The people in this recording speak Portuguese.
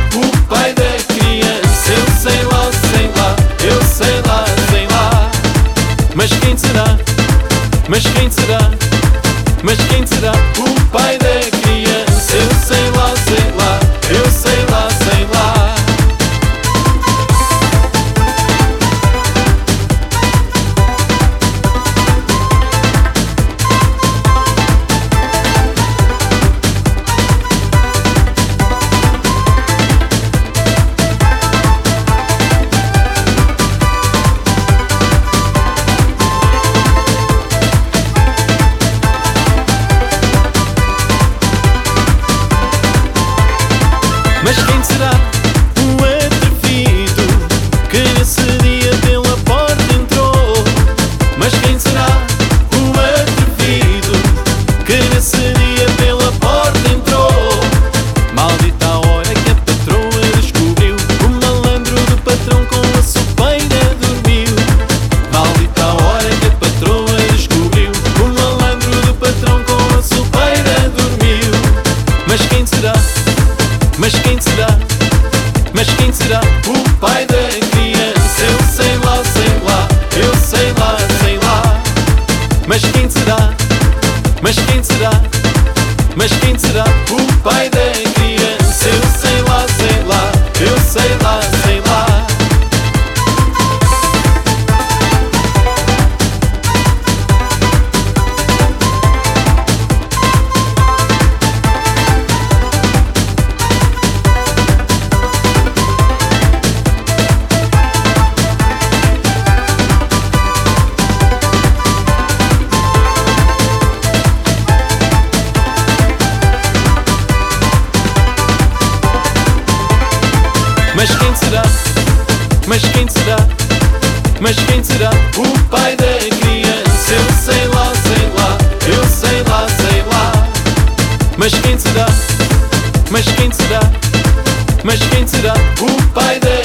o pai da criança? Eu sei lá, sei lá, eu sei lá, sei lá. Mas quem será? Mas quem será? Mas quem será o pai da criança? Eu sei lá, sei lá, eu sei lá, sei lá. Mas quem será o atrevido que nesse dia pela porta entrou? Mas quem será o atrevido que nesse dia pela porta entrou? Maldita a hora que a patroa descobriu, o malandro do patrão com a sopeira dormiu. Maldita a hora que a patroa descobriu, o malandro do patrão com a sopeira dormiu. Mas quem será? Mas quem será? Mas quem será o pai da criança? Eu sei lá, sei lá, eu sei lá, sei lá. Mas quem será? Mas quem será? Mas quem será o pai da criança? Eu sei lá, sei lá, eu sei lá, sei lá. Mas quem será? Mas quem será? Mas quem será o pai da criança? Eu sei lá, sei lá, eu sei lá, sei lá. Mas quem será? Mas quem será? Mas quem será o pai da